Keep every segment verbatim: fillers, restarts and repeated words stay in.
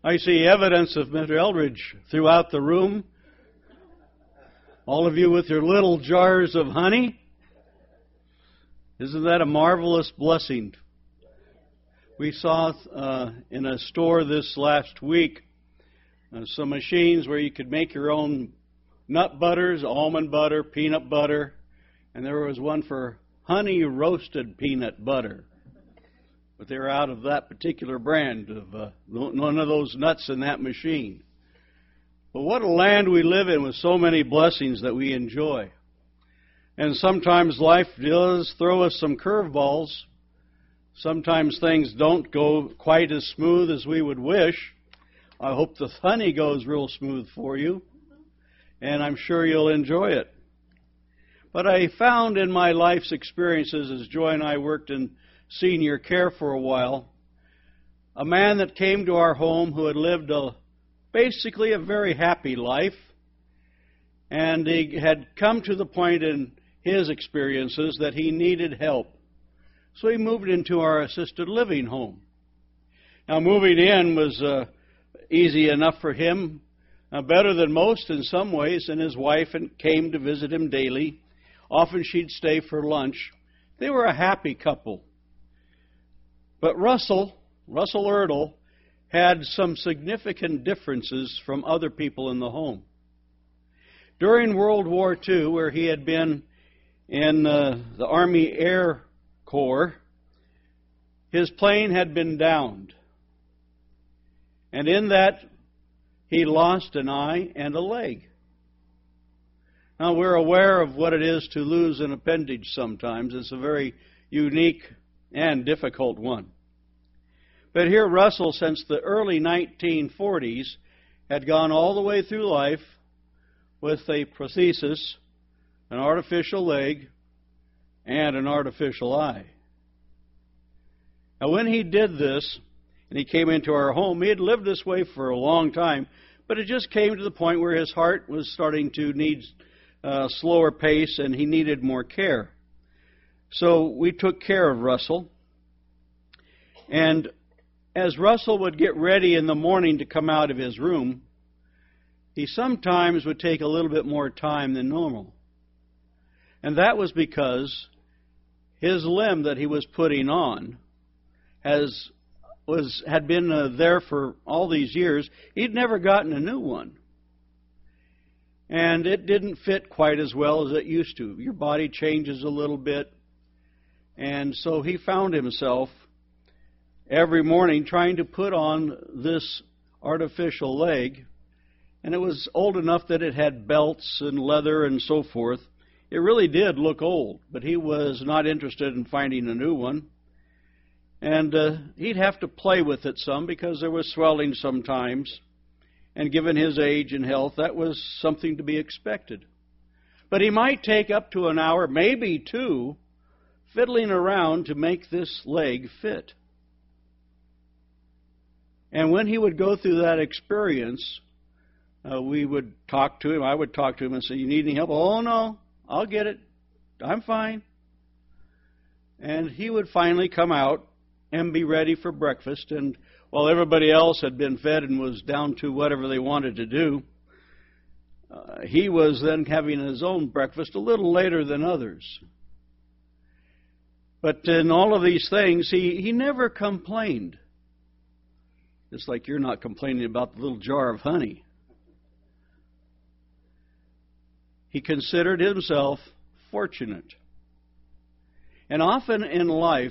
I see evidence of Mister Eldridge throughout the room. All of you with your little jars of honey. Isn't that a marvelous blessing? We saw uh, in a store this last week uh, some machines where you could make your own nut butters, almond butter, peanut butter, and there was one for honey roasted peanut butter. But they were out of that particular brand of uh, none of those nuts in that machine. But what a land we live in with so many blessings that we enjoy. And sometimes life does throw us some curveballs. Sometimes things don't go quite as smooth as we would wish. I hope the honey goes real smooth for you, and I'm sure you'll enjoy it. But I found in my life's experiences, as Joy and I worked in senior care for a while, a man that came to our home who had lived a, basically a very happy life, and he had come to the point in his experiences that he needed help. So he moved into our assisted living home. Now, moving in was uh, easy enough for him, uh, better than most in some ways, and his wife came to visit him daily. Often she'd stay for lunch. They were a happy couple. But Russell, Russell Erdl, had some significant differences from other people in the home. During World War Two, where he had been in uh, the Army Air Corps, his plane had been downed. And in that, he lost an eye and a leg. Now, we're aware of what it is to lose an appendage sometimes. It's a very unique and difficult one. But here Russell, since the early nineteen forties, had gone all the way through life with a prosthesis, an artificial leg, and an artificial eye. Now, when he did this, and he came into our home, he had lived this way for a long time, but it just came to the point where his heart was starting to need a slower pace, and he needed more care. So we took care of Russell. And as Russell would get ready in the morning to come out of his room, he sometimes would take a little bit more time than normal. And that was because his limb that he was putting on has was had been uh, there for all these years. He'd never gotten a new one. And it didn't fit quite as well as it used to. Your body changes a little bit. And so he found himself every morning trying to put on this artificial leg. And it was old enough that it had belts and leather and so forth. It really did look old, but he was not interested in finding a new one. And uh, he'd have to play with it some because there was swelling sometimes. And given his age and health, that was something to be expected. But he might take up to an hour, maybe two, fiddling around to make this leg fit. And when he would go through that experience, uh, we would talk to him. I would talk to him and say, "You need any help?" "Oh, no, I'll get it. I'm fine." And he would finally come out and be ready for breakfast. And while everybody else had been fed and was down to whatever they wanted to do, uh, he was then having his own breakfast a little later than others. But in all of these things, he, he never complained. Just like you're not complaining about the little jar of honey. He considered himself fortunate. And often in life,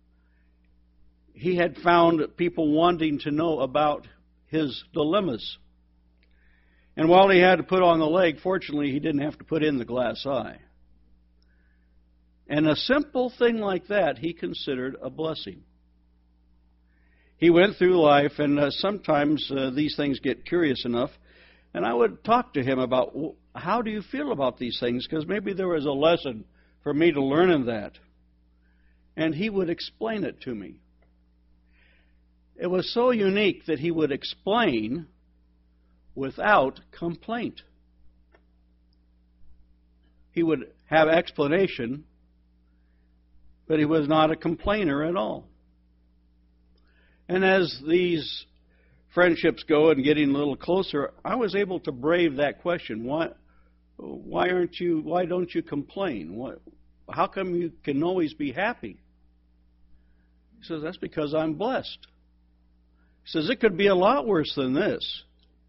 he had found people wanting to know about his dilemmas. And while he had to put on the leg, fortunately, he didn't have to put in the glass eye. And a simple thing like that, he considered a blessing. He went through life, and uh, sometimes uh, these things get curious enough, and I would talk to him about, well, how do you feel about these things? Because maybe there was a lesson for me to learn in that. And he would explain it to me. It was so unique that he would explain without complaint. He would have explanation, but he was not a complainer at all. And as these friendships go and getting a little closer, I was able to brave that question. Why, why aren't you? Why don't you complain? What, how come you can always be happy? He says, that's because I'm blessed. He says, it could be a lot worse than this.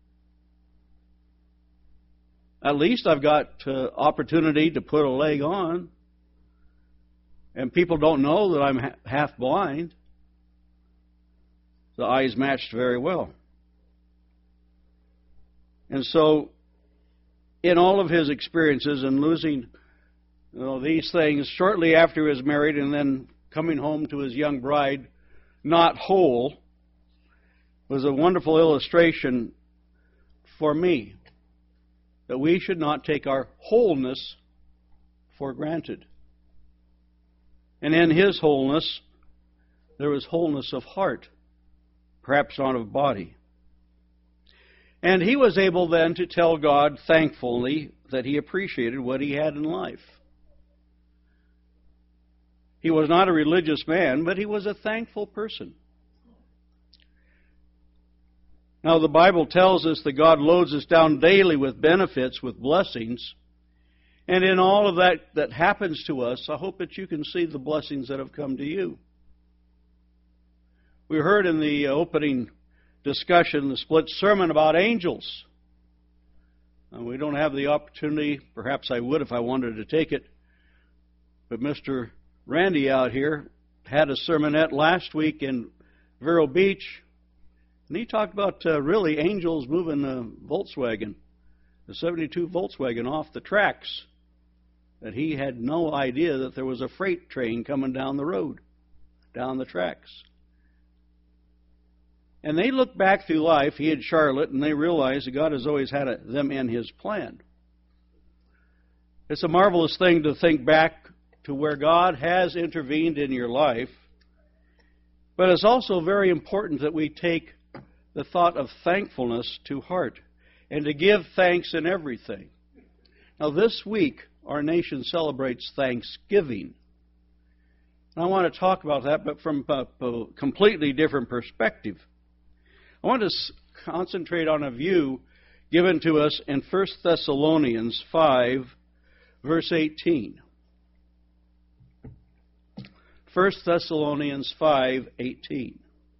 At least I've got uh, opportunity to put a leg on. And people don't know that I'm ha- half blind. The eyes matched very well. And so, in all of his experiences and losing you know, these things shortly after he was married and then coming home to his young bride not whole, was a wonderful illustration for me that we should not take our wholeness for granted. And in his wholeness, there was wholeness of heart, perhaps not of body. And he was able then to tell God thankfully that he appreciated what he had in life. He was not a religious man, but he was a thankful person. Now, the Bible tells us that God loads us down daily with benefits, with blessings. And in all of that that happens to us, I hope that you can see the blessings that have come to you. We heard in the opening discussion, the split sermon about angels. And we don't have the opportunity, perhaps I would if I wanted to take it, but Mister Randy out here had a sermonette last week in Vero Beach. And he talked about uh, really angels moving the Volkswagen, the seventy-two Volkswagen, off the tracks. That he had no idea that there was a freight train coming down the road, down the tracks. And they looked back through life, he and Charlotte, and they realized that God has always had a, them in his plan. It's a marvelous thing to think back to where God has intervened in your life. But it's also very important that we take the thought of thankfulness to heart and to give thanks in everything. Now, this week, our nation celebrates Thanksgiving. And I want to talk about that, but from a, a completely different perspective. I want to s- concentrate on a view given to us in First Thessalonians five, verse eighteen. First Thessalonians five eighteen.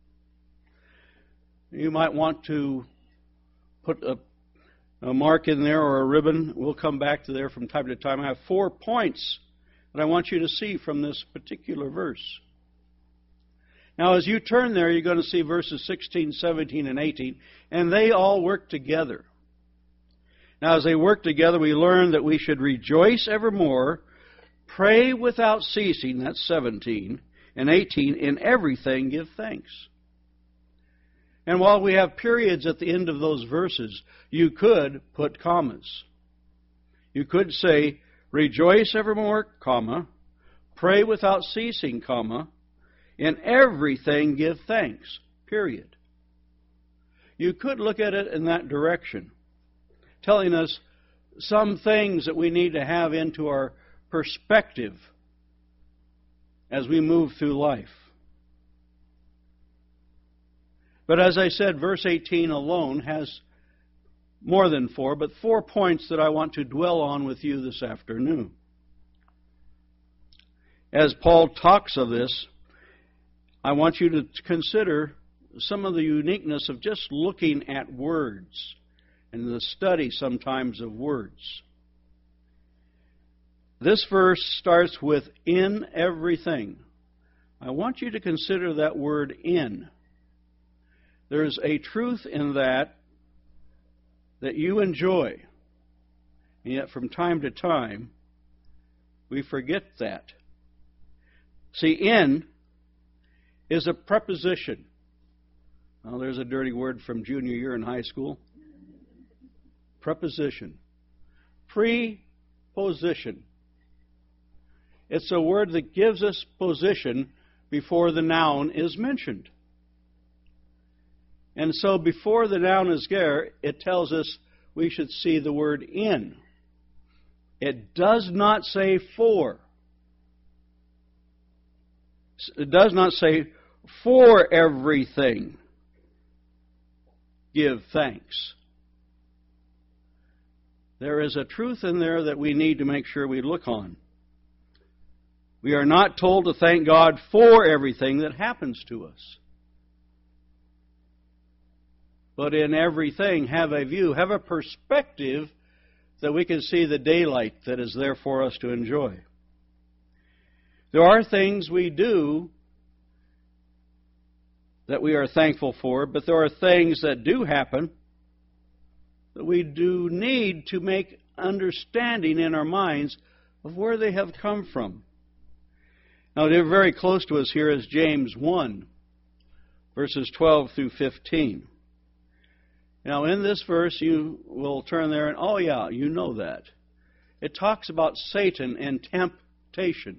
You might want to put a, a mark in there or a ribbon. We'll come back to there from time to time. I have four points that I want you to see from this particular verse. Now, as you turn there, you're going to see verses sixteen, seventeen, and eighteen, and they all work together. Now, as they work together, we learn that we should rejoice evermore, pray without ceasing, that's seventeen, and eighteen, in everything give thanks. And while we have periods at the end of those verses, you could put commas. You could say, rejoice evermore, comma, pray without ceasing, comma, in everything give thanks, period. You could look at it in that direction, telling us some things that we need to have into our perspective as we move through life. But as I said, verse eighteen alone has more than four, but four points that I want to dwell on with you this afternoon. As Paul talks of this, I want you to consider some of the uniqueness of just looking at words and the study sometimes of words. This verse starts with in everything. I want you to consider that word in. There's a truth in that that you enjoy. And yet from time to time, we forget that. See, in is a preposition. Well, there's a dirty word from junior year in high school. Preposition. Preposition. It's a word that gives us position before the noun is mentioned. And so before the noun is there, it tells us we should see the word in. It does not say for. It does not say for everything. give thanks. There is a truth in there that we need to make sure we look on. We are not told to thank God for everything that happens to us. But in everything, have a view, have a perspective that we can see the daylight that is there for us to enjoy. There are things we do that we are thankful for, but there are things that do happen that we do need to make understanding in our minds of where they have come from. Now, they're very close to us here is James one, verses twelve through fifteen. Now, in this verse, you will turn there and, oh yeah, you know that. It talks about Satan and temptation.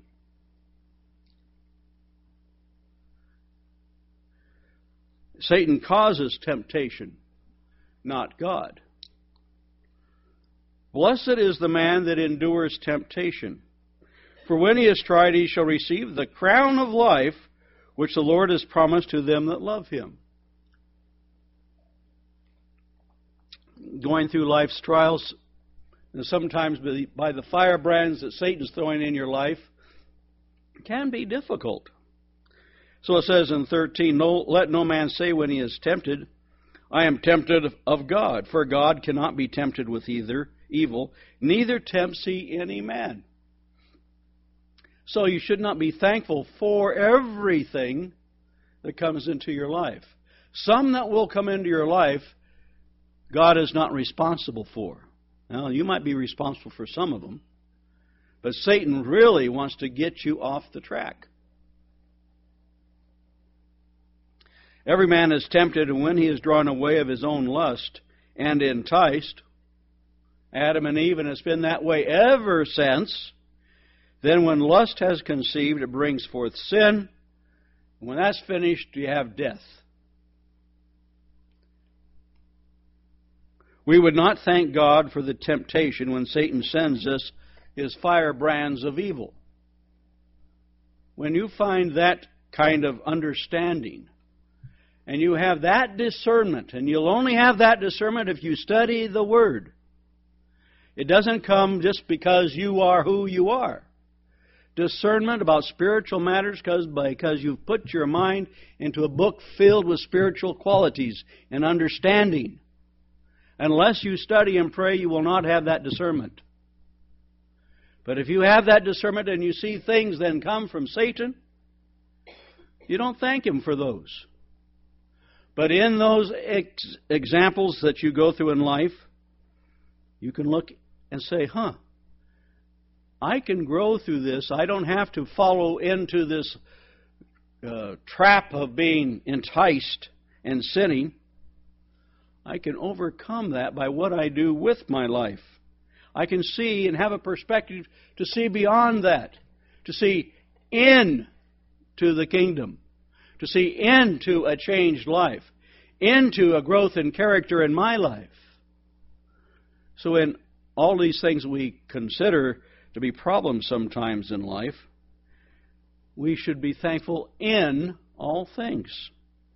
Satan causes temptation, not God. Blessed is the man that endures temptation. For when he is tried, he shall receive the crown of life, which the Lord has promised to them that love him. Going through life's trials, and sometimes by the firebrands that Satan's throwing in your life, can be difficult. So it says in thirteen, no, let no man say when he is tempted, I am tempted of God. For God cannot be tempted with either evil, neither tempts he any man. So you should not be thankful for everything that comes into your life. Some that will come into your life, God is not responsible for. Now, you might be responsible for some of them, but Satan really wants to get you off the track. Every man is tempted, and when he is drawn away of his own lust and enticed, Adam and Eve, and it's been that way ever since, then when lust has conceived, it brings forth sin. And when that's finished, you have death. We would not thank God for the temptation when Satan sends us his firebrands of evil. When you find that kind of understanding, and you have that discernment, and you'll only have that discernment if you study the Word. It doesn't come just because you are who you are. Discernment about spiritual matters comes because you've put your mind into a book filled with spiritual qualities and understanding. Unless you study and pray, you will not have that discernment. But if you have that discernment and you see things then come from Satan, you don't thank him for those. But in those ex- examples that you go through in life, you can look and say, huh, I can grow through this. I don't have to follow into this uh, trap of being enticed and sinning. I can overcome that by what I do with my life. I can see and have a perspective to see beyond that, to see into the kingdom, to see into a changed life, into a growth in character in my life. So in all these things we consider to be problems sometimes in life, we should be thankful in all things.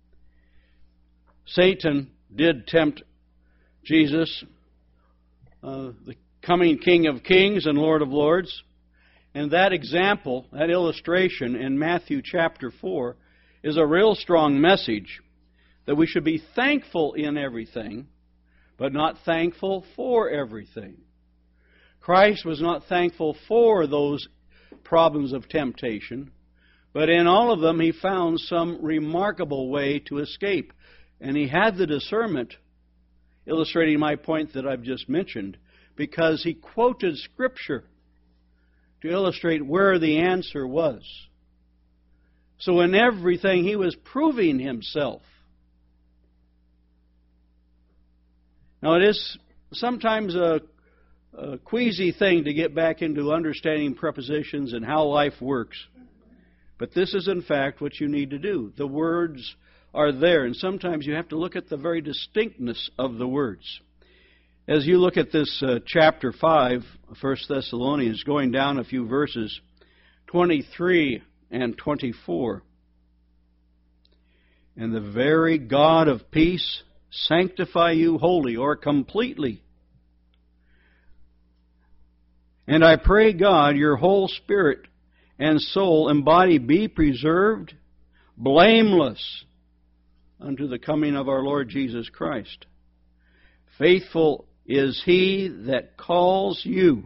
Satan did tempt Jesus, uh, the coming King of Kings and Lord of Lords. And that example, that illustration in Matthew chapter four, is a real strong message that we should be thankful in everything, but not thankful for everything. Christ was not thankful for those problems of temptation, but in all of them he found some remarkable way to escape. And he had the discernment, illustrating my point that I've just mentioned, because he quoted Scripture to illustrate where the answer was. So in everything he was proving himself. Now it is sometimes a, a queasy thing to get back into understanding prepositions and how life works. But this is in fact what you need to do. The words are there, and sometimes you have to look at the very distinctness of the words. As you look at this uh, chapter five, First Thessalonians, going down a few verses, twenty-three and twenty-four. And the very God of peace sanctify you wholly or completely. And I pray God your whole spirit and soul and body be preserved blameless unto the coming of our Lord Jesus Christ. Faithful is he that calls you,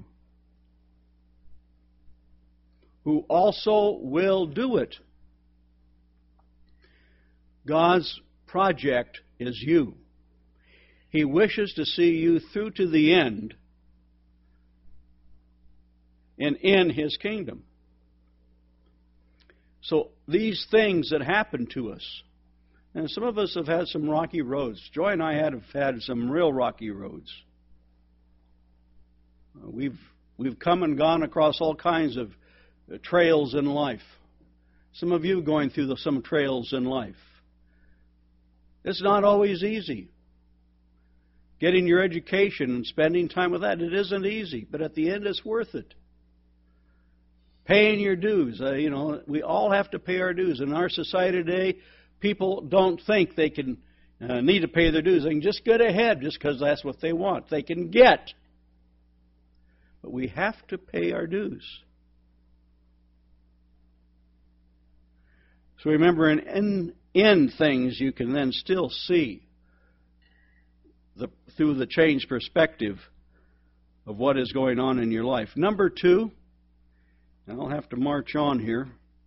who also will do it. God's project is you. He wishes to see you through to the end and in His kingdom. So these things that happen to us, and some of us have had some rocky roads. Joy and I have had some real rocky roads. We've we've come and gone across all kinds of trails in life. Some of you going through the, some trails in life. It's not always easy. Getting your education and spending time with that, it isn't easy, but at the end it's worth it. Paying your dues. Uh, you know, we all have to pay our dues. In our society today, people don't think they can uh, need to pay their dues. They can just get ahead just because that's what they want. They can get. But we have to pay our dues. So remember, in, in, in things you can then still see the, through the changed perspective of what is going on in your life. Number two, and I'll have to march on here.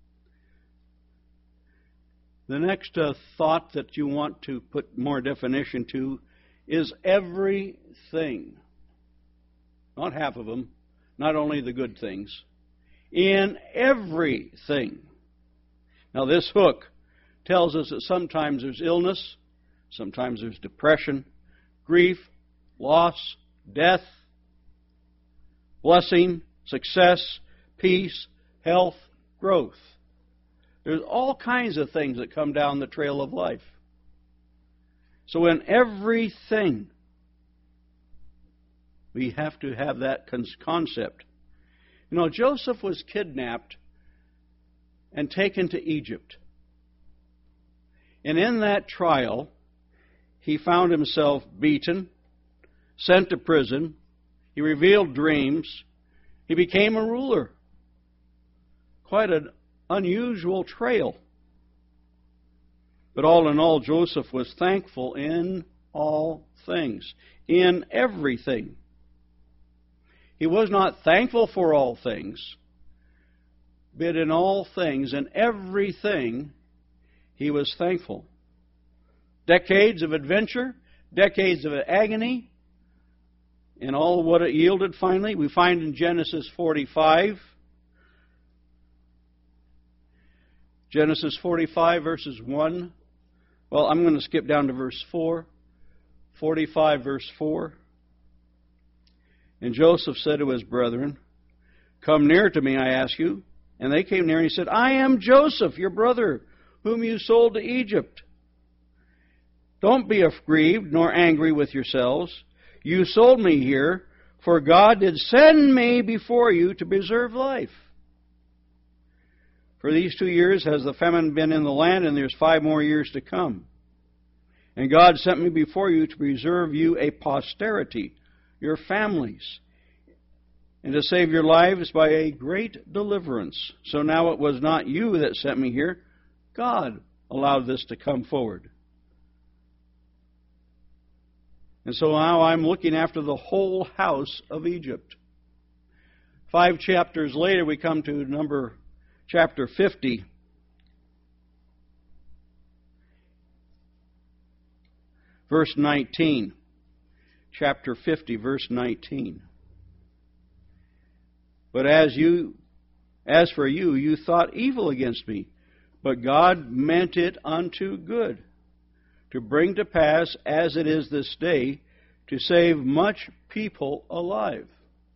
The next uh, thought that you want to put more definition to is everything. Not half of them, not only the good things. In everything. Now this hook tells us that sometimes there's illness, sometimes there's depression, grief, loss, death, blessing, success, peace, health, growth. There's all kinds of things that come down the trail of life. So in everything, we have to have that concept. You know, Joseph was kidnapped and taken to Egypt. And in that trial, he found himself beaten, sent to prison. He revealed dreams. He became a ruler. Quite an unusual trail. But all in all, Joseph was thankful in all things, in everything. He was not thankful for all things, but in all things, in everything, he was thankful. Decades of adventure, decades of agony, and all what it yielded finally, we find in Genesis forty-five. Genesis forty-five, verses one. Well, I'm going to skip down to verse four. forty-five, verse four. And Joseph said to his brethren, "Come near to me, I ask you." And they came near, and he said, "I am Joseph, your brother, whom you sold to Egypt. Don't be aggrieved nor angry with yourselves. You sold me here, for God did send me before you to preserve life. For these two years has the famine been in the land, and there's five more years to come. And God sent me before you to preserve you a posterity, your families, and to save your lives by a great deliverance. So now it was not you that sent me here. God allowed this to come forward. And so now I'm looking after the whole house of Egypt." Five chapters later, we come to number chapter fifty. Verse nineteen. Chapter fifty, verse nineteen. "But as you, as for you, you thought evil against me, but God meant it unto good, to bring to pass, as it is this day, to save much people alive.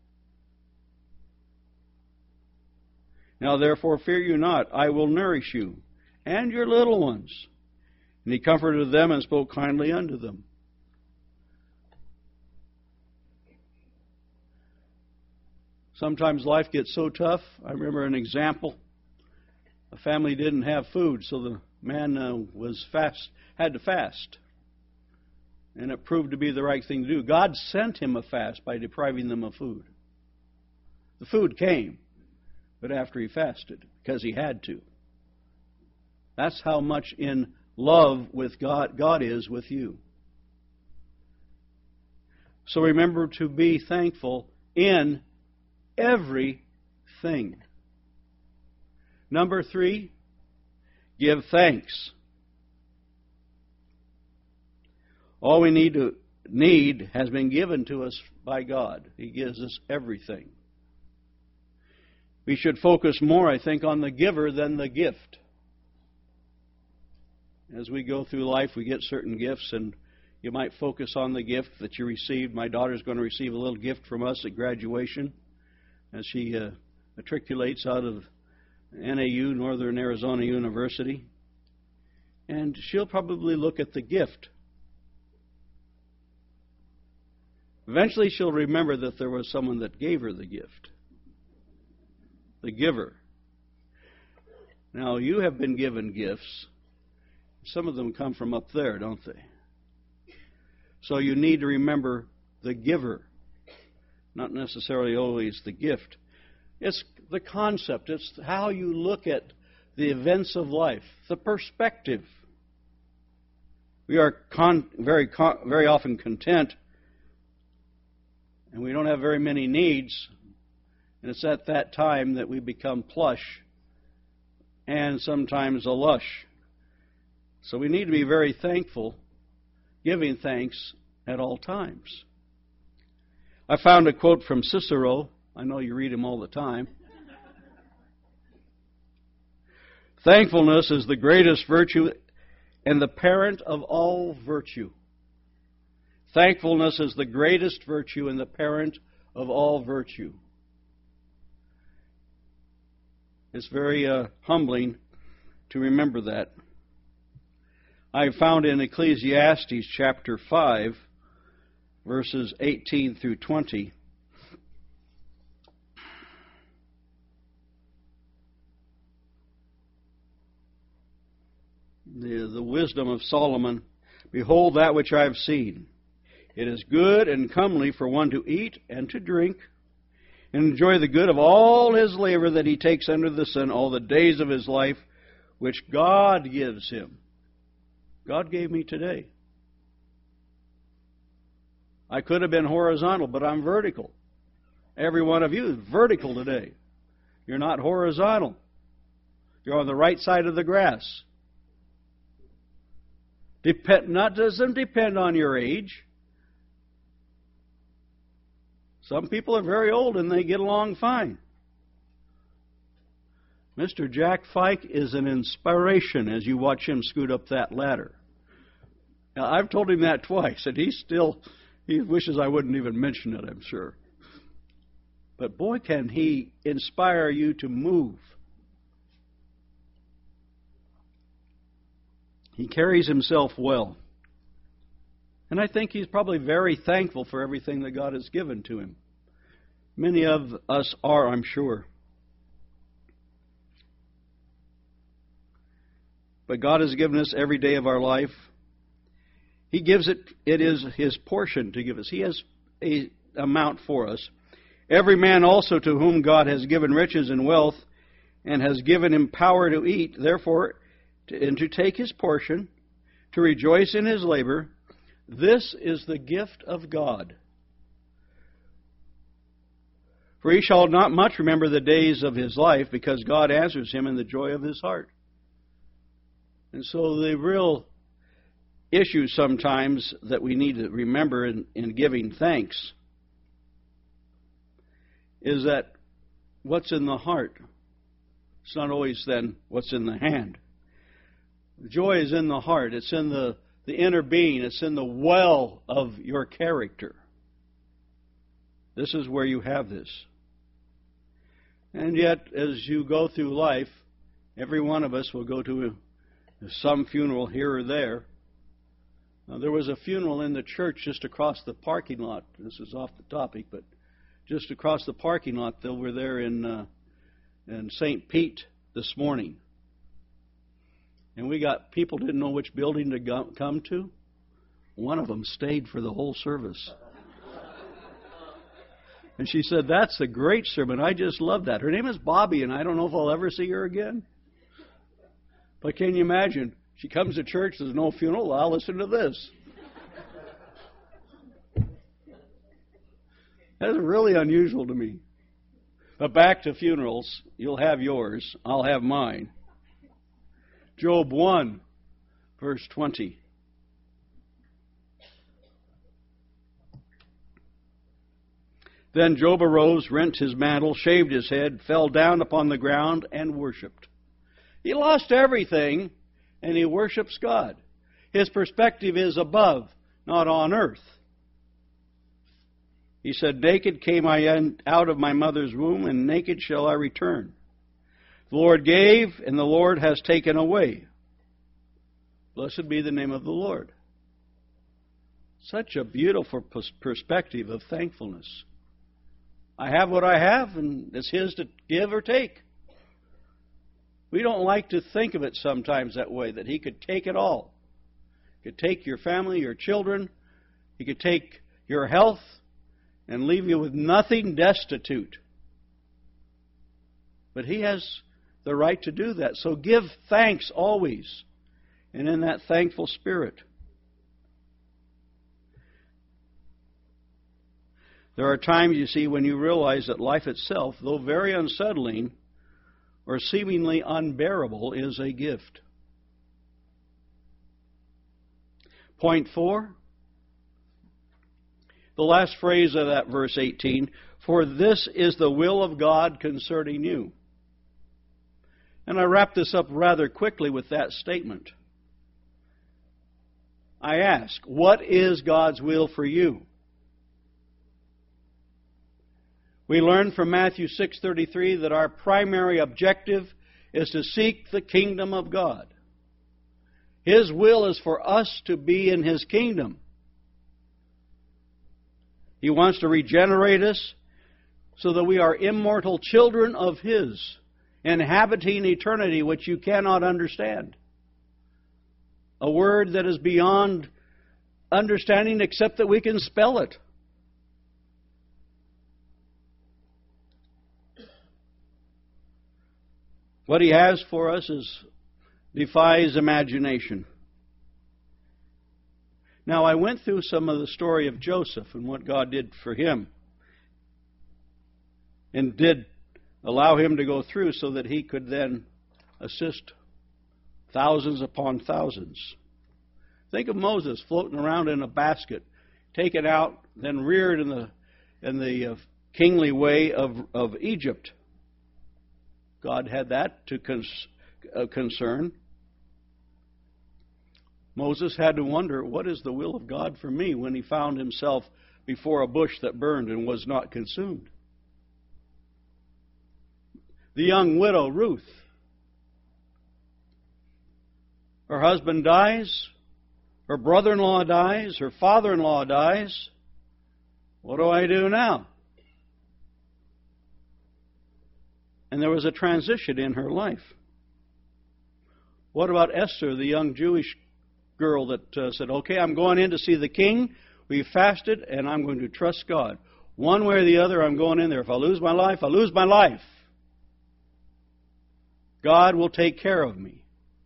Now therefore fear you not, I will nourish you, and your little ones." And he comforted them and spoke kindly unto them. Sometimes life gets so tough. I remember an example. A family didn't have food, so the man uh, was fast, had to fast. And it proved to be the right thing to do. God sent him a fast by depriving them of food. The food came, but after he fasted, because he had to. That's how much in love with God God is with you. So remember to be thankful in everything. Number three, give thanks. All we need to need has been given to us by God. He gives us everything. We should focus more, I think, on the giver than the gift. As we go through life, we get certain gifts, and you might focus on the gift that you received. My daughter's going to receive a little gift from us at graduation as she uh, matriculates out of N A U, Northern Arizona University. And she'll probably look at the gift. Eventually she'll remember that there was someone that gave her the gift. The giver. Now, you have been given gifts. Some of them come from up there, don't they? So you need to remember the giver, not necessarily always the gift. It's the concept. It's how you look at the events of life, the perspective. We are con- very, con- very often content, and we don't have very many needs, and it's at that time that we become plush and sometimes a lush. So we need to be very thankful, giving thanks at all times. I found a quote from Cicero. I know you read him all the time. Thankfulness is the greatest virtue and the parent of all virtue. Thankfulness is the greatest virtue and the parent of all virtue. It's very uh, humbling to remember that. I found in Ecclesiastes chapter five, verses eighteen through twenty. The, the wisdom of Solomon. Behold that which I have seen. It is good and comely for one to eat and to drink, and enjoy the good of all his labor that he takes under the sun all the days of his life, which God gives him. God gave me today. I could have been horizontal, but I'm vertical. Every one of you is vertical today. You're not horizontal. You're on the right side of the grass. Depend, not doesn't depend on your age. Some people are very old and they get along fine. Mister Jack Fike is an inspiration as you watch him scoot up that ladder. Now, I've told him that twice, and he still, he wishes I wouldn't even mention it, I'm sure. But boy, can he inspire you to move. He carries himself well. And I think he's probably very thankful for everything that God has given to him. Many of us are, I'm sure. But God has given us every day of our life. He gives it, it is His portion to give us. He has a amount for us. Every man also to whom God has given riches and wealth and has given him power to eat, therefore, to, and to take his portion, to rejoice in his labor, this is the gift of God. For he shall not much remember the days of his life, because God answers him in the joy of his heart. And so the real issue sometimes that we need to remember in, in giving thanks is that what's in the heart, it's not always then what's in the hand. Joy is in the heart. It's in the, the inner being. It's in the well of your character. This is where you have this. And yet, as you go through life, every one of us will go to some funeral here or there. Now, there was a funeral in the church just across the parking lot. This is off the topic, but just across the parking lot, they were there in uh, in Saint Pete this morning. And we got people didn't know which building to go, come to. one of them stayed for the whole service. And she said, "That's a great sermon. I just love that." Her name is Bobby, and I don't know if I'll ever see her again. But can you imagine? She comes to church, there's no funeral. I'll listen to this. That is really unusual to me. But back to funerals. You'll have yours. I'll have mine. Job one, verse twenty. Then Job arose, rent his mantle, shaved his head, fell down upon the ground, and worshipped. He lost everything, and he worships God. His perspective is above, not on earth. He said, "Naked came I out of my mother's womb, and naked shall I return. The Lord gave, and the Lord has taken away. Blessed be the name of the Lord." Such a beautiful perspective of thankfulness. I have what I have, and it's His to give or take. We don't like to think of it sometimes that way, that He could take it all. He could take your family, your children. He could take your health and leave you with nothing, destitute. But He has the right to do that. So give thanks always, and in that thankful spirit. There are times, you see, when you realize that life itself, though very unsettling or seemingly unbearable, is a gift. Point four. The last phrase of that verse eighteen, "For this is the will of God concerning you." And I wrap this up rather quickly with that statement. I ask, what is God's will for you? We learn from Matthew six thirty-three that our primary objective is to seek the kingdom of God. His will is for us to be in His kingdom. He wants to regenerate us so that we are immortal children of His, inhabiting eternity which you cannot understand. A word that is beyond understanding except that we can spell it. What He has for us is defies imagination. Now, I went through some of the story of Joseph and what God did for him, and did allow him to go through so that he could then assist thousands upon thousands. Think of Moses floating around in a basket, taken out, then reared in the in the uh, kingly way of, of Egypt. God had that to cons- uh, concern. Moses had to wonder, what is the will of God for me, when he found himself before a bush that burned and was not consumed? The young widow, Ruth. Her husband dies. Her brother-in-law dies. Her father-in-law dies. What do I do now? And there was a transition in her life. What about Esther, the young Jewish girl that uh, said, okay, I'm going in to see the king. We fasted, and I'm going to trust God. One way or the other, I'm going in there. If I lose my life, I lose my life. God will take care of me.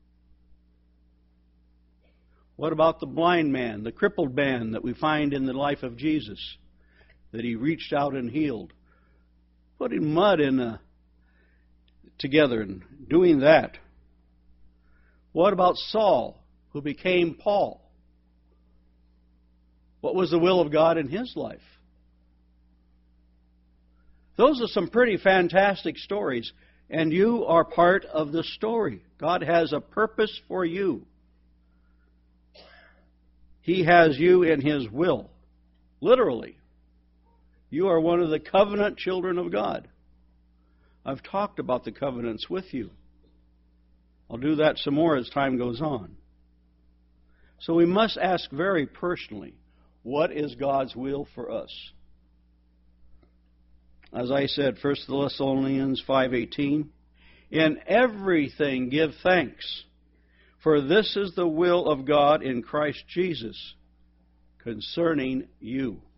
What about the blind man, the crippled man that we find in the life of Jesus, that He reached out and healed? Putting mud in a together and doing that. What about Saul, who became Paul? What was the will of God in his life? Those are some pretty fantastic stories, and you are part of the story. God has a purpose for you. He has you in His will. Literally. You are one of the covenant children of God. I've talked about the covenants with you. I'll do that some more as time goes on. So we must ask very personally, what is God's will for us? As I said, First Thessalonians five eighteen, in everything give thanks, for this is the will of God in Christ Jesus concerning you.